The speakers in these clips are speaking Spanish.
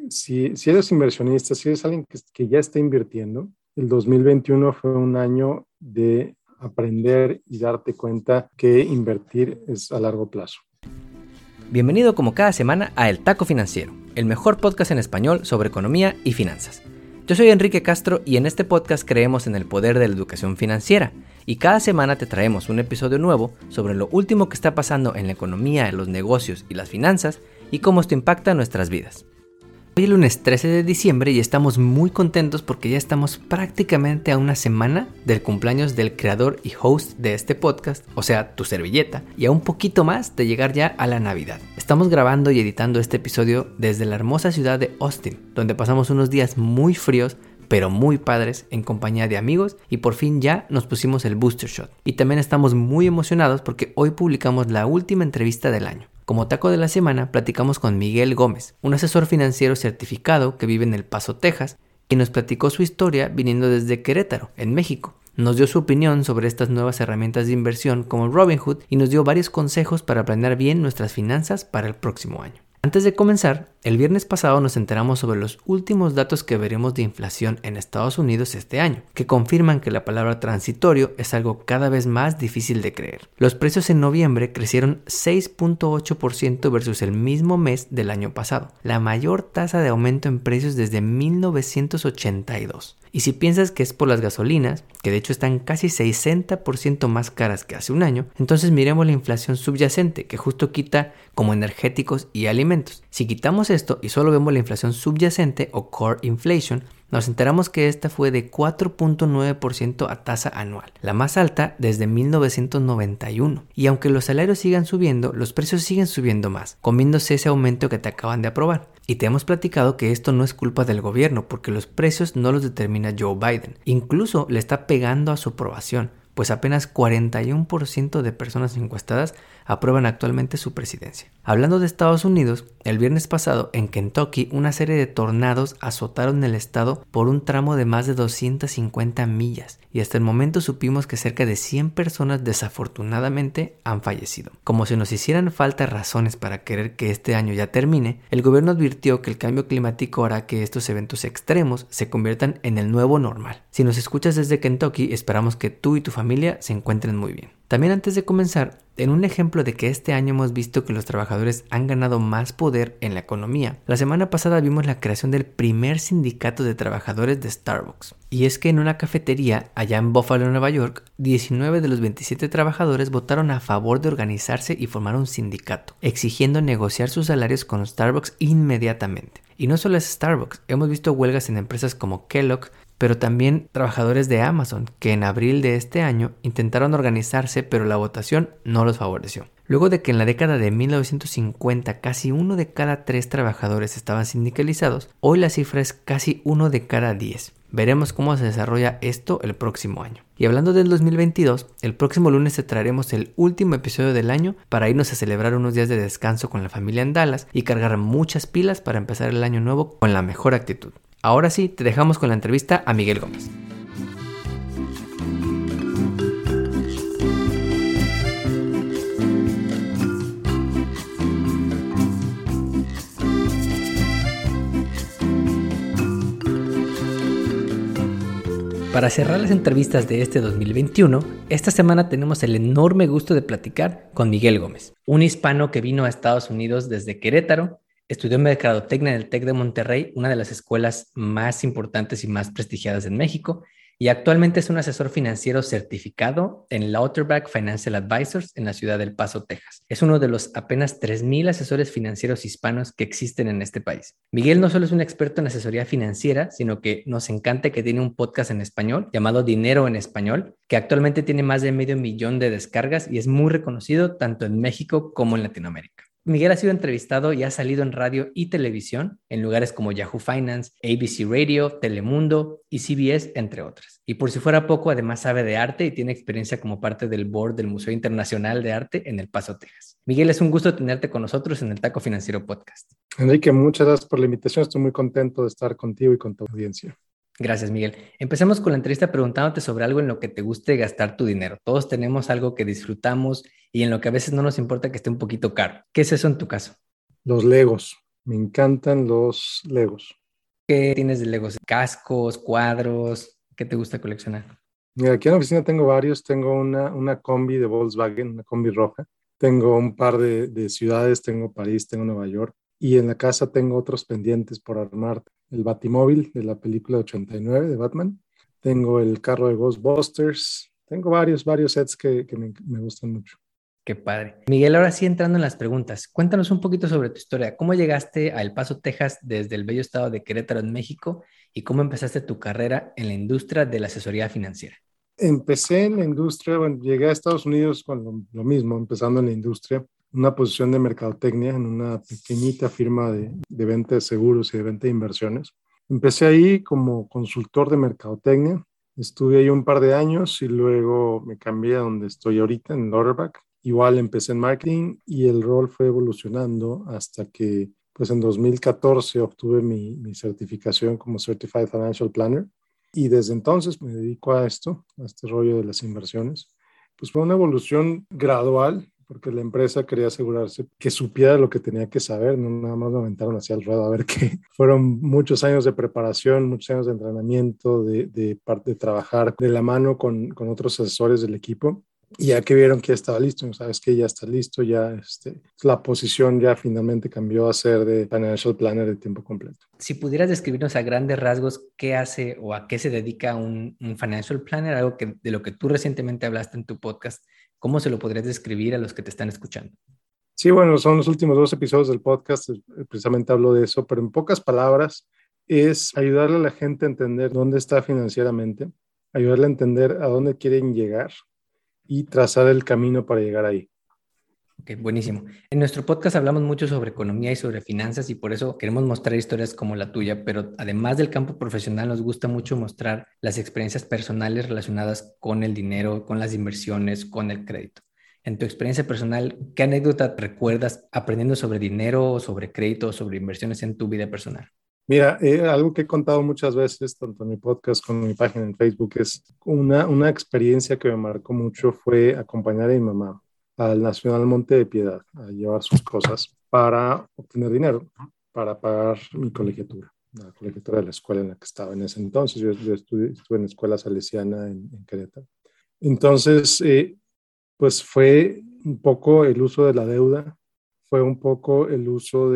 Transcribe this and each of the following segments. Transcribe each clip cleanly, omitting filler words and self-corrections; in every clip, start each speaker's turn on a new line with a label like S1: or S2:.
S1: si eres inversionista, si eres alguien que ya está invirtiendo, el 2021 fue un año de aprender y darte cuenta que invertir es a largo plazo.
S2: Bienvenido como cada semana a El Taco Financiero, el mejor podcast en español sobre economía y finanzas. Yo soy Enrique Castro y en este podcast creemos en el poder de la educación financiera y cada semana te traemos un episodio nuevo sobre lo último que está pasando en la economía, los negocios y las finanzas y cómo esto impacta nuestras vidas. Hoy es lunes 13 de diciembre y estamos muy contentos porque ya estamos prácticamente a una semana del cumpleaños del creador y host de este podcast, o sea, tu servilleta, y a un poquito más de llegar ya a la Navidad. Estamos grabando y editando este episodio desde la hermosa ciudad de Austin, donde pasamos unos días muy fríos, pero muy padres en compañía de amigos y por fin ya nos pusimos el booster shot. Y también estamos muy emocionados porque hoy publicamos la última entrevista del año. Como taco de la semana, platicamos con Miguel Gómez, un asesor financiero certificado que vive en El Paso, Texas, y nos platicó su historia viniendo desde Querétaro, en México. Nos dio su opinión sobre estas nuevas herramientas de inversión como Robinhood y nos dio varios consejos para planear bien nuestras finanzas para el próximo año. Antes de comenzar, el viernes pasado nos enteramos sobre los últimos datos que veremos de inflación en Estados Unidos este año, que confirman que la palabra transitorio es algo cada vez más difícil de creer. Los precios en noviembre crecieron 6.8% versus el mismo mes del año pasado, la mayor tasa de aumento en precios desde 1982. Y si piensas que es por las gasolinas, que de hecho están casi 60% más caras que hace un año, entonces miremos la inflación subyacente, que justo quita como energéticos y alimentos. Si quitamos esto y solo vemos la inflación subyacente o core inflation, nos enteramos que esta fue de 4.9% a tasa anual, la más alta desde 1991. Y aunque los salarios sigan subiendo, los precios siguen subiendo más, comiéndose ese aumento que te acaban de aprobar. Y te hemos platicado que esto no es culpa del gobierno, porque los precios no los determina Joe Biden. Incluso le está pegando a su aprobación, pues apenas 41% de personas encuestadas aprueban actualmente su presidencia. Hablando de Estados Unidos, el viernes pasado en Kentucky una serie de tornados azotaron el estado por un tramo de más de 250 millas y hasta el momento supimos que cerca de 100 personas desafortunadamente han fallecido. Como si nos hicieran falta razones para querer que este año ya termine, el gobierno advirtió que el cambio climático hará que estos eventos extremos se conviertan en el nuevo normal. Si nos escuchas desde Kentucky, esperamos que tú y tu familia se encuentren muy bien. También antes de comenzar, en un ejemplo de que este año hemos visto que los trabajadores han ganado más poder en la economía, la semana pasada vimos la creación del primer sindicato de trabajadores de Starbucks. Y es que en una cafetería allá en Buffalo, Nueva York, 19 de los 27 trabajadores votaron a favor de organizarse y formar un sindicato, exigiendo negociar sus salarios con Starbucks inmediatamente. Y no solo es Starbucks, hemos visto huelgas en empresas como Kellogg, pero también trabajadores de Amazon, que en abril de este año intentaron organizarse, pero la votación no los favoreció. Luego de que en la década de 1950 casi 1 de cada 3 trabajadores estaban sindicalizados, hoy la cifra es casi 1 de cada 10. Veremos cómo se desarrolla esto el próximo año. Y hablando del 2022, el próximo lunes te traeremos el último episodio del año para irnos a celebrar unos días de descanso con la familia en Dallas y cargar muchas pilas para empezar el año nuevo con la mejor actitud. Ahora sí, te dejamos con la entrevista a Miguel Gómez. Para cerrar las entrevistas de este 2021, esta semana tenemos el enorme gusto de platicar con Miguel Gómez, un hispano que vino a Estados Unidos desde Querétaro. Estudió mercadotecnia en el TEC de Monterrey, una de las escuelas más importantes y más prestigiadas en México, y actualmente es un asesor financiero certificado en Lauterbach Financial Advisors en la ciudad del Paso, Texas. Es uno de los apenas 3,000 asesores financieros hispanos que existen en este país. Miguel no solo es un experto en asesoría financiera, sino que nos encanta que tiene un podcast en español llamado Dinero en Español, que actualmente tiene más de 500,000 de descargas y es muy reconocido tanto en México como en Latinoamérica. Miguel ha sido entrevistado y ha salido en radio y televisión en lugares como Yahoo Finance, ABC Radio, Telemundo y CBS, entre otras. Y por si fuera poco, además sabe de arte y tiene experiencia como parte del board del Museo Internacional de Arte en El Paso, Texas. Miguel, es un gusto tenerte con nosotros en el Taco Financiero Podcast.
S1: Enrique, muchas gracias por la invitación. Estoy muy contento de estar contigo y con tu audiencia.
S2: Gracias, Miguel. Empecemos con la entrevista preguntándote sobre algo en lo que te guste gastar tu dinero. Todos tenemos algo que disfrutamos y en lo que a veces no nos importa que esté un poquito caro. ¿Qué es eso en tu caso?
S1: Los Legos. Me encantan los Legos.
S2: ¿Qué tienes de Legos? ¿Cascos, cuadros? ¿Qué te gusta coleccionar?
S1: Mira, aquí en la oficina tengo varios. Tengo una combi de Volkswagen, una combi roja. Tengo un par de ciudades. Tengo París, tengo Nueva York. Y en la casa tengo otros pendientes por armar. El Batimóvil de la película 89 de Batman. Tengo el carro de Ghostbusters. Tengo varios sets que me gustan mucho.
S2: Qué padre. Miguel, ahora sí entrando en las preguntas, cuéntanos un poquito sobre tu historia. ¿Cómo llegaste a El Paso, Texas, desde el bello estado de Querétaro, en México? ¿Y cómo empezaste tu carrera en la industria de la asesoría financiera?
S1: Empecé en la industria, bueno, llegué a Estados Unidos con lo mismo, empezando en la industria, una posición de mercadotecnia en una pequeñita firma de venta de seguros y de venta de inversiones. Empecé ahí como consultor de mercadotecnia, estuve ahí un par de años y luego me cambié a donde estoy ahorita, en Lauterbach. Igual empecé en marketing y el rol fue evolucionando hasta que, pues en 2014 obtuve mi certificación como Certified Financial Planner. Y desde entonces me dedico a esto, a este rollo de las inversiones. Pues fue una evolución gradual, porque la empresa quería asegurarse que supiera lo que tenía que saber, no nada más me aventaron hacia el ruedo a ver qué. Fueron muchos años de preparación, muchos años de entrenamiento, de trabajar de la mano con otros asesores del equipo. Y ya que vieron que ya estaba listo, sabes que ya está listo, ya la posición ya finalmente cambió a ser de Financial Planner de tiempo completo.
S2: Si pudieras describirnos a grandes rasgos qué hace o a qué se dedica un financial planner, algo de lo que tú recientemente hablaste en tu podcast, ¿cómo se lo podrías describir a los que te están escuchando?
S1: Sí, bueno, son los últimos 2 episodios del podcast, precisamente hablo de eso, pero en pocas palabras es ayudarle a la gente a entender dónde está financieramente, ayudarle a entender a dónde quieren llegar y trazar el camino para llegar ahí.
S2: Ok, buenísimo. En nuestro podcast hablamos mucho sobre economía y sobre finanzas y por eso queremos mostrar historias como la tuya, pero además del campo profesional nos gusta mucho mostrar las experiencias personales relacionadas con el dinero, con las inversiones, con el crédito. En tu experiencia personal, ¿qué anécdota recuerdas aprendiendo sobre dinero, sobre crédito, sobre inversiones en tu vida personal?
S1: Mira, algo que he contado muchas veces, tanto en mi podcast como en mi página en Facebook, es una experiencia que me marcó mucho fue acompañar a mi mamá al Nacional Monte de Piedad a llevar sus cosas para obtener dinero, para pagar mi colegiatura, la colegiatura de la escuela en la que estaba en ese entonces. Yo estuve en la escuela salesiana en Querétaro. Entonces, pues fue un poco el uso de la deuda, fue un poco el uso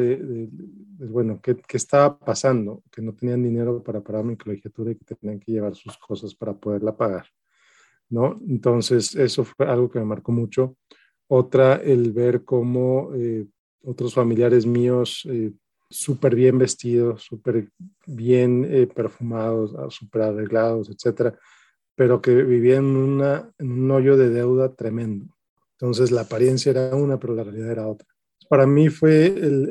S1: bueno, ¿qué estaba pasando? Que no tenían dinero para pagar mi colegiatura y que tenían que llevar sus cosas para poderla pagar, ¿no? Entonces, eso fue algo que me marcó mucho. Otra, el ver cómo otros familiares míos, súper bien vestidos, súper bien perfumados, súper arreglados, etcétera, pero que vivían en un hoyo de deuda tremendo. Entonces la apariencia era una, pero la realidad era otra. Para mí fue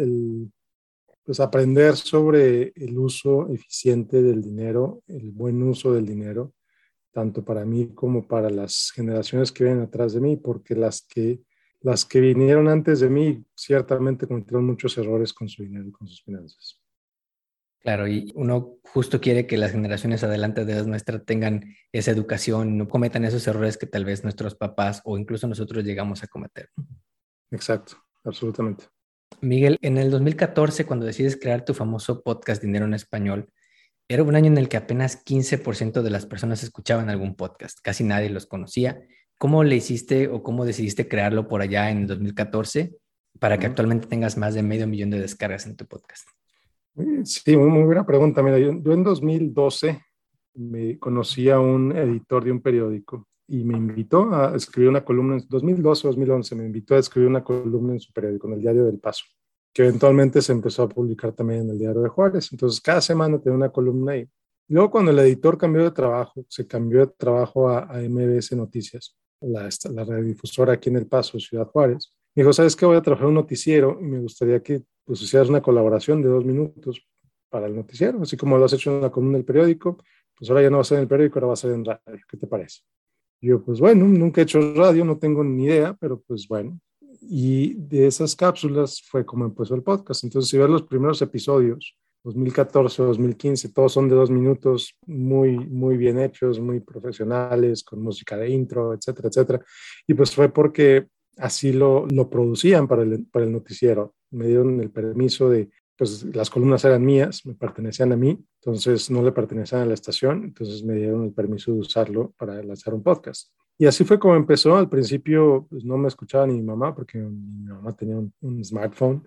S1: pues aprender sobre el uso eficiente del dinero, el buen uso del dinero, tanto para mí como para las generaciones que vienen atrás de mí, porque las que vinieron antes de mí ciertamente cometieron muchos errores con su dinero y con sus finanzas.
S2: Claro, y uno justo quiere que las generaciones adelante de las nuestras tengan esa educación, no cometan esos errores que tal vez nuestros papás o incluso nosotros llegamos a cometer.
S1: Exacto, absolutamente.
S2: Miguel, en el 2014, cuando decides crear tu famoso podcast Dinero en Español, era un año en el que apenas 15% de las personas escuchaban algún podcast, casi nadie los conocía. ¿Cómo le hiciste o cómo decidiste crearlo por allá en el 2014 para que actualmente tengas más de 500,000 de descargas en tu podcast?
S1: Sí, muy buena pregunta. Mira, yo en 2012 me conocí a un editor de un periódico y me invitó a escribir una columna en 2012, 2011, me invitó a escribir una columna en su periódico, en el Diario del Paso, que eventualmente se empezó a publicar también en el Diario de Juárez. Entonces, cada semana tenía una columna ahí. Y luego, cuando el editor cambió de trabajo, se cambió de trabajo a MBS Noticias, la radiodifusora aquí en El Paso, Ciudad Juárez. Me dijo, ¿sabes qué? Voy a trabajar en un noticiero y me gustaría que pues hicieras una colaboración de 2 minutos para el noticiero, así como lo has hecho en la columna del periódico, pues ahora ya no va a ser en el periódico, ahora va a ser en radio. ¿Qué te parece? Y yo, pues bueno, nunca he hecho radio, no tengo ni idea, pero pues bueno. Y de esas cápsulas fue como empezó el podcast. Entonces, si ves los primeros episodios, 2014, 2015, todos son de 2 minutos, muy bien hechos, muy profesionales, con música de intro, etcétera, etcétera. Y pues fue porque así lo producían para el noticiero. Me dieron el permiso de pues las columnas eran mías, me pertenecían a mí, entonces no le pertenecían a la estación, entonces me dieron el permiso de usarlo para lanzar un podcast. Y así fue como empezó. Al principio pues, no me escuchaba ni mi mamá porque mi mamá tenía un smartphone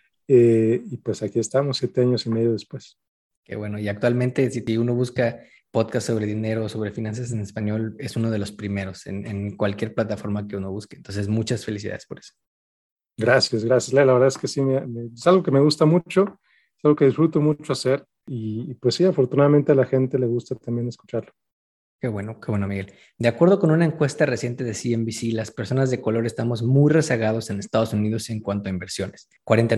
S1: y pues aquí estamos 7 años y medio después.
S2: Qué bueno. Y actualmente, si uno busca podcast sobre dinero, sobre finanzas en español, es uno de los primeros en cualquier plataforma que uno busque. Entonces, muchas felicidades por eso.
S1: Gracias, gracias. La verdad es que sí, es algo que me gusta mucho, es algo que disfruto mucho hacer y pues sí, afortunadamente a la gente le gusta también escucharlo.
S2: Qué bueno, Miguel. De acuerdo con una encuesta reciente de CNBC, las personas de color estamos muy rezagados en Estados Unidos en cuanto a inversiones.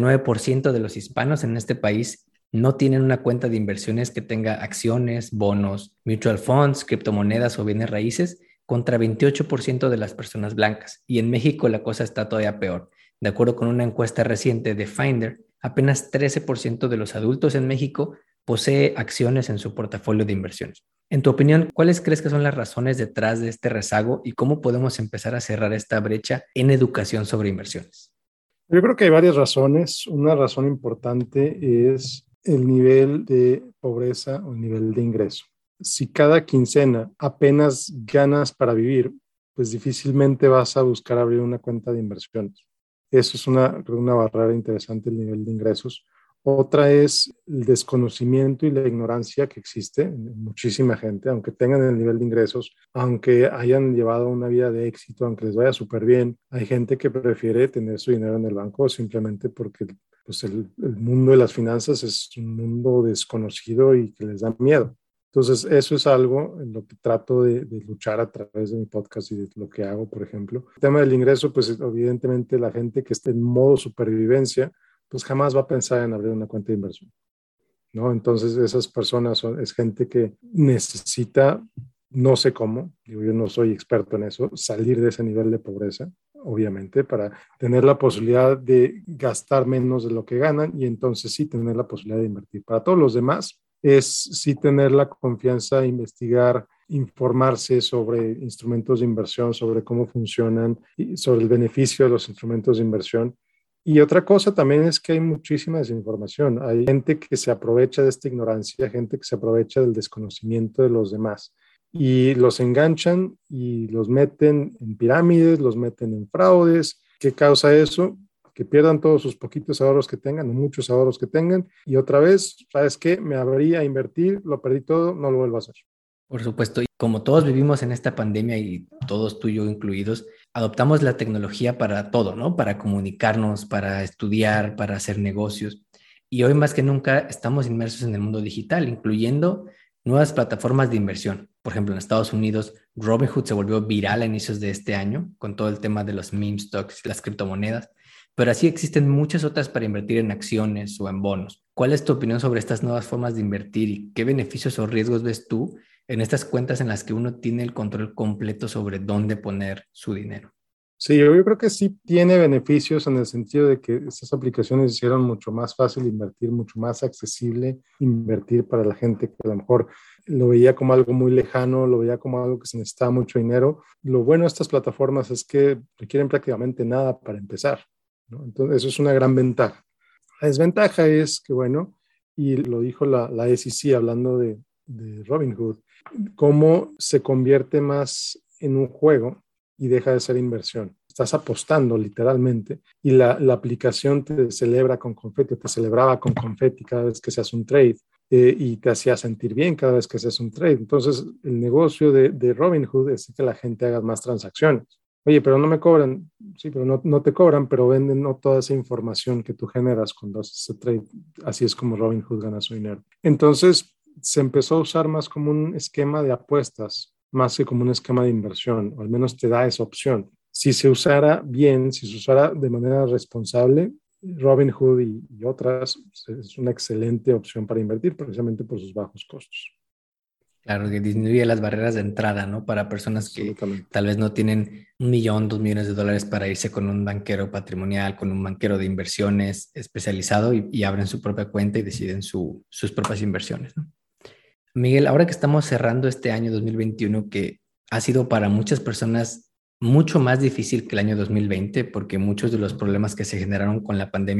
S2: 49% de los hispanos en este país no tienen una cuenta de inversiones que tenga acciones, bonos, mutual funds, criptomonedas o bienes raíces, contra 28% de las personas blancas. Y en México la cosa está todavía peor. De acuerdo con una encuesta reciente de Finder, apenas 13% de los adultos en México posee acciones en su portafolio de inversiones. En tu opinión, ¿cuáles crees que son las razones detrás de este rezago y cómo podemos empezar a cerrar esta brecha en educación sobre inversiones?
S1: Yo creo que hay varias razones. Una razón importante es el nivel de pobreza o el nivel de ingreso. Si cada quincena apenas ganas para vivir, pues difícilmente vas a buscar abrir una cuenta de inversiones. Eso es una barrera interesante, el nivel de ingresos. Otra es el desconocimiento y la ignorancia que existe en muchísima gente, aunque tengan el nivel de ingresos, aunque hayan llevado una vida de éxito, aunque les vaya súper bien. Hay gente que prefiere tener su dinero en el banco simplemente porque pues el mundo de las finanzas es un mundo desconocido y que les da miedo. Entonces, eso es algo en lo que trato de luchar a través de mi podcast y de lo que hago, por ejemplo. El tema del ingreso, pues evidentemente la gente que está en modo supervivencia, pues jamás va a pensar en abrir una cuenta de inversión, ¿no? Entonces, esas personas es gente que necesita, no sé cómo, yo no soy experto en eso, salir de ese nivel de pobreza, obviamente, para tener la posibilidad de gastar menos de lo que ganan y entonces sí tener la posibilidad de invertir. Para todos los demás, es sí tener la confianza de investigar, informarse sobre instrumentos de inversión, sobre cómo funcionan y sobre el beneficio de los instrumentos de inversión. Y otra cosa también es que hay muchísima desinformación. Hay gente que se aprovecha de esta ignorancia, gente que se aprovecha del desconocimiento de los demás y los enganchan y los meten en pirámides, los meten en fraudes. ¿Qué causa eso? Que pierdan todos sus poquitos ahorros que tengan o muchos ahorros que tengan y otra vez, ¿sabes qué? Me abrí a invertir, lo perdí todo, no lo vuelvo a hacer.
S2: Por supuesto, y como todos vivimos en esta pandemia y todos tú y yo incluidos, adoptamos la tecnología para todo, ¿no? Para comunicarnos, para estudiar, para hacer negocios. Y hoy más que nunca estamos inmersos en el mundo digital, incluyendo nuevas plataformas de inversión. Por ejemplo, en Estados Unidos, Robinhood se volvió viral a inicios de este año con todo el tema de los meme stocks, las criptomonedas, pero así existen muchas otras para invertir en acciones o en bonos. ¿Cuál es tu opinión sobre estas nuevas formas de invertir y qué beneficios o riesgos ves tú en estas cuentas en las que uno tiene el control completo sobre dónde poner su dinero?
S1: Sí, yo creo que sí tiene beneficios en el sentido de que estas aplicaciones hicieron mucho más fácil invertir, mucho más accesible invertir para la gente que a lo mejor lo veía como algo muy lejano, lo veía como algo que se necesitaba mucho dinero. Lo bueno de estas plataformas es que requieren prácticamente nada para empezar, ¿no? Entonces, eso es una gran ventaja. La desventaja es que, bueno, y lo dijo la SEC hablando de Robinhood, cómo se convierte más en un juego y deja de ser inversión. Estás apostando literalmente y la aplicación te celebra con confeti, te celebraba con confeti cada vez que se hace un trade y te hacía sentir bien cada vez que se hace un trade. Entonces, el negocio de Robinhood es que la gente haga más transacciones. Oye, pero no me cobran. Sí, pero no te cobran, pero venden no toda esa información que tú generas cuando haces ese trade. Así es como Robinhood gana su dinero. Entonces, se empezó a usar más como un esquema de apuestas, más que como un esquema de inversión, o al menos te da esa opción. Si se usara bien, si se usara de manera responsable, Robinhood y otras es una excelente opción para invertir precisamente por sus bajos costos.
S2: Claro, que disminuye las barreras de entrada, ¿no? Para personas que
S1: Absolutamente.
S2: tal vez no tienen 1 millón, 2 millones de dólares para irse con un banquero patrimonial, con un banquero de inversiones especializado y abren su propia cuenta y deciden sus propias inversiones, ¿no? Miguel, ahora que estamos cerrando este año 2021, que ha sido para muchas personas mucho más difícil que el año 2020, porque muchos de los problemas que se generaron con la pandemia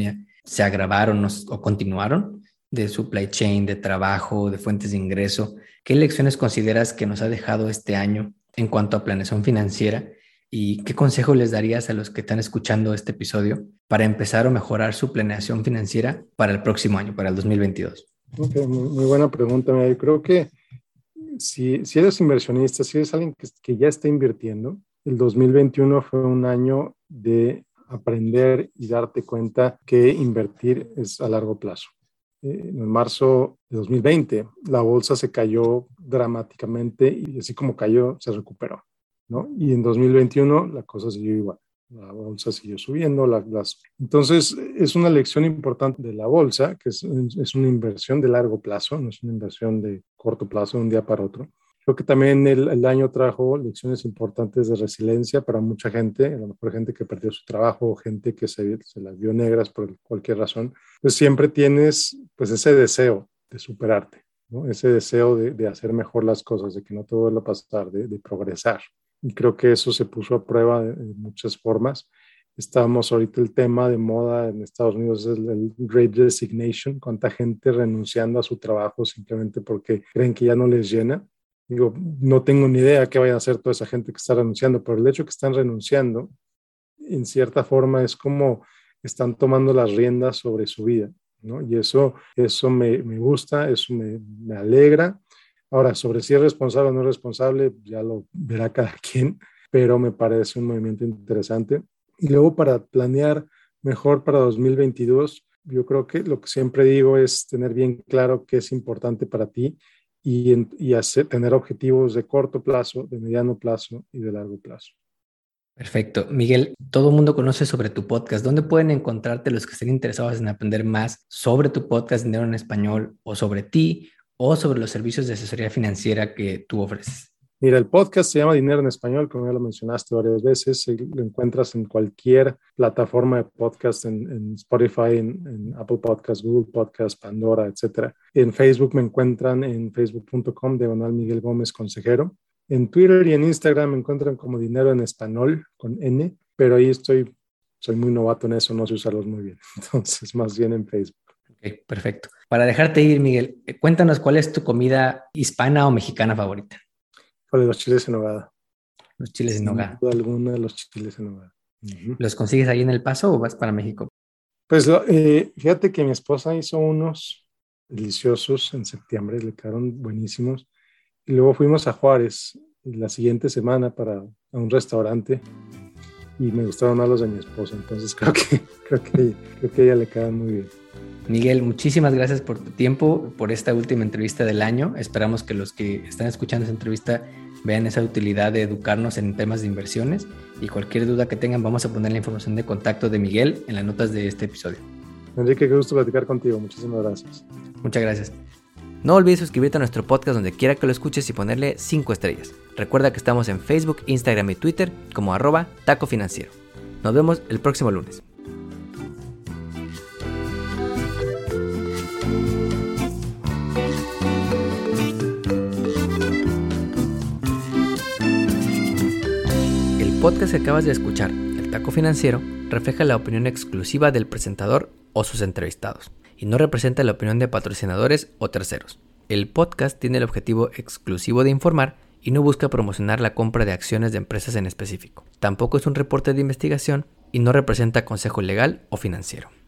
S2: se agravaron o continuaron, de supply chain, de trabajo, de fuentes de ingreso. ¿Qué lecciones consideras que nos ha dejado este año en cuanto a planeación financiera? ¿Y qué consejo les darías a los que están escuchando este episodio para empezar o mejorar su planeación financiera para el próximo año, para el 2022?
S1: Okay, muy buena pregunta. Mira, yo creo que si eres inversionista, si eres alguien que ya está invirtiendo, el 2021 fue un año de aprender y darte cuenta que invertir es a largo plazo. En marzo de 2020, la bolsa se cayó dramáticamente y así como cayó, se recuperó, ¿no? Y en 2021 la cosa siguió igual. La bolsa siguió subiendo. Entonces, es una lección importante de la bolsa, que es una inversión de largo plazo, no es una inversión de corto plazo, de un día para otro. Creo que también el año trajo lecciones importantes de resiliencia para mucha gente, a lo mejor gente que perdió su trabajo, gente que se las vio negras por cualquier razón. Pues siempre tienes pues ese deseo de superarte, ¿no? Ese deseo de hacer mejor las cosas, de que no te vuelva a pasar, de progresar. Y creo que eso se puso a prueba de muchas formas. Estamos ahorita, el tema de moda en Estados Unidos es el Great Resignation, cuánta gente renunciando a su trabajo simplemente porque creen que ya no les llena. Digo, no tengo ni idea qué vaya a hacer toda esa gente que está renunciando, pero el hecho que están renunciando, en cierta forma, es como están tomando las riendas sobre su vida, ¿no? Y eso me gusta, eso me alegra. Ahora, sobre si es responsable o no es responsable, ya lo verá cada quien, pero me parece un movimiento interesante. Y luego, para planear mejor para 2022, yo creo que lo que siempre digo es tener bien claro qué es importante para ti y tener objetivos de corto plazo, de mediano plazo y de largo plazo.
S2: Perfecto. Miguel, todo el mundo conoce sobre tu podcast. ¿Dónde pueden encontrarte los que estén interesados en aprender más sobre tu podcast Dinero en Español, o sobre ti, o sobre los servicios de asesoría financiera que tú ofreces?
S1: Mira, el podcast se llama Dinero en Español, como ya lo mencionaste varias veces. Lo encuentras en cualquier plataforma de podcast, en Spotify, en Apple Podcasts, Google Podcasts, Pandora, etc. En Facebook me encuentran en facebook.com/Miguel Gómez Consejero. En Twitter y en Instagram me encuentran como Dinero en Español, con N, pero ahí soy muy novato en eso, no sé usarlos muy bien. Entonces, más bien en Facebook.
S2: Ok, perfecto. Para dejarte ir, Miguel, cuéntanos cuál es tu comida hispana o mexicana favorita.
S1: Los chiles en nogada.
S2: Los chiles en nogada.
S1: Sin duda alguna, los chiles en nogada. Uh-huh.
S2: ¿Los consigues ahí en El Paso o vas para México?
S1: Pues fíjate que mi esposa hizo unos deliciosos en septiembre, le quedaron buenísimos. Y luego fuimos a Juárez la siguiente semana a un restaurante y me gustaron más los de mi esposa. Entonces creo que a ella le quedan muy bien.
S2: Miguel, muchísimas gracias por tu tiempo, por esta última entrevista del año. Esperamos que los que están escuchando esta entrevista vean esa utilidad de educarnos en temas de inversiones, y cualquier duda que tengan vamos a poner la información de contacto de Miguel en las notas de este episodio.
S1: Enrique, qué gusto platicar contigo. Muchísimas gracias.
S2: Muchas gracias. No olvides suscribirte a nuestro podcast donde quiera que lo escuches y ponerle 5 estrellas. Recuerda que estamos en Facebook, Instagram y Twitter como @tacofinanciero. Nos vemos el próximo lunes. El podcast que acabas de escuchar, El Taco Financiero, refleja la opinión exclusiva del presentador o sus entrevistados y no representa la opinión de patrocinadores o terceros. El podcast tiene el objetivo exclusivo de informar y no busca promocionar la compra de acciones de empresas en específico. Tampoco es un reporte de investigación y no representa consejo legal o financiero.